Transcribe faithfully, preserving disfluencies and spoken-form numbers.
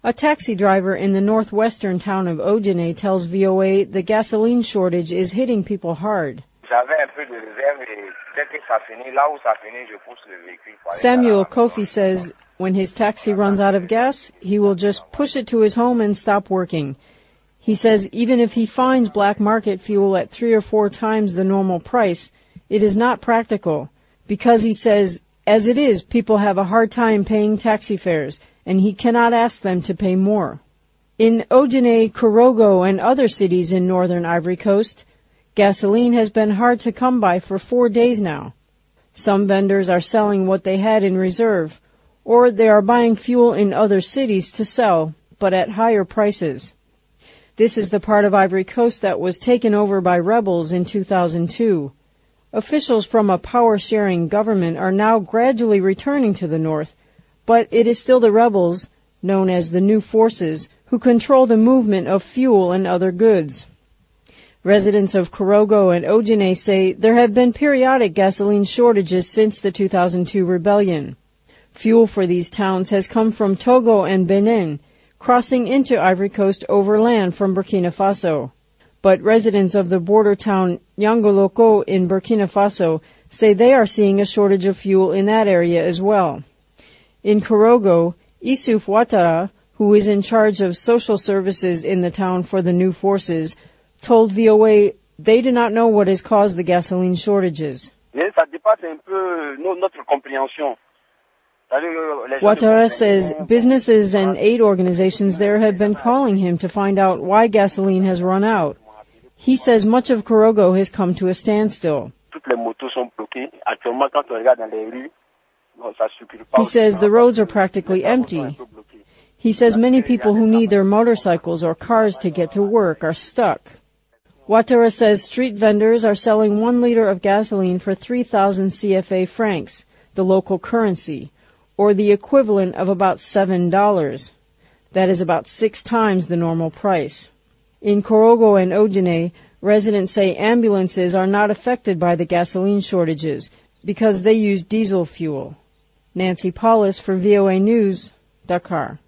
A taxi driver in the northwestern town of Ojene tells V O A the gasoline shortage is hitting people hard. Samuel Kofi says when his taxi runs out of gas, he will just push it to his home and stop working. He says even if he finds black market fuel at three or four times the normal price, it is not practical because, he says, as it is, people have a hard time paying taxi fares, and he cannot ask them to pay more. In Ojene, Korogo, and other cities in northern Ivory Coast, gasoline has been hard to come by for four days now. Some vendors are selling what they had in reserve, or they are buying fuel in other cities to sell, but at higher prices. This is the part of Ivory Coast that was taken over by rebels in two thousand two. Officials from a power-sharing government are now gradually returning to the north, but it is still the rebels, known as the New Forces, who control the movement of fuel and other goods. Residents of Korogo and Ojene say there have been periodic gasoline shortages since the two thousand two rebellion. Fuel for these towns has come from Togo and Benin, crossing into Ivory Coast overland from Burkina Faso. But residents of the border town Nyangoloko in Burkina Faso say they are seeing a shortage of fuel in that area as well. In Korogo, Issouf Ouattara, who is in charge of social services in the town for the New Forces, told V O A they do not know what has caused the gasoline shortages. Ouattara says businesses and aid organizations there have been calling him to find out why gasoline has run out. He says much of Korogo has come to a standstill. He says the roads are practically empty. He says many people who need their motorcycles or cars to get to work are stuck. Ouattara says street vendors are selling one liter of gasoline for three thousand C F A francs, the local currency, or the equivalent of about seven dollars. That is about six times the normal price. In Korogo and Ojene, residents say ambulances are not affected by the gasoline shortages because they use diesel fuel. Nancy Paulus for V O A News, Dakar.